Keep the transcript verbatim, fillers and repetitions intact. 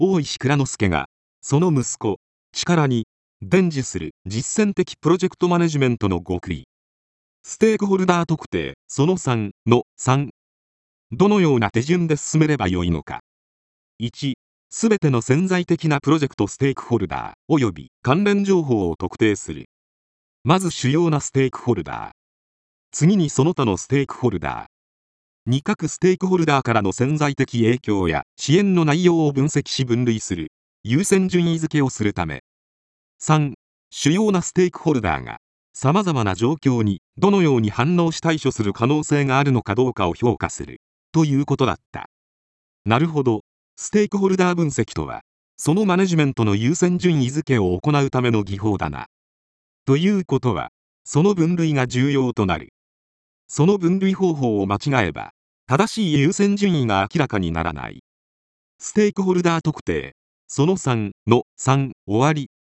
大石内蔵助が、その息子、力に、伝授する実践的プロジェクトマネジメントの極意。ステークホルダー特定、そのさんのさん。どのような手順で進めればよいのか。いち、すべての潜在的なプロジェクトステークホルダー及び関連情報を特定する。まず主要なステークホルダー。次にその他のステークホルダー。に各ステークホルダーからの潜在的影響や支援の内容を分析し分類する優先順位付けをするため。さん、主要なステークホルダーが様々な状況にどのように反応し対処する可能性があるのかどうかを評価するということだった。なるほど。ステークホルダー分析とは、そのマネジメントの優先順位付けを行うための技法だな。ということは、その分類が重要となる。その分類方法を間違えば、正しい優先順位が明らかにならない。ステークホルダー特定、そのさんのさん、終わり。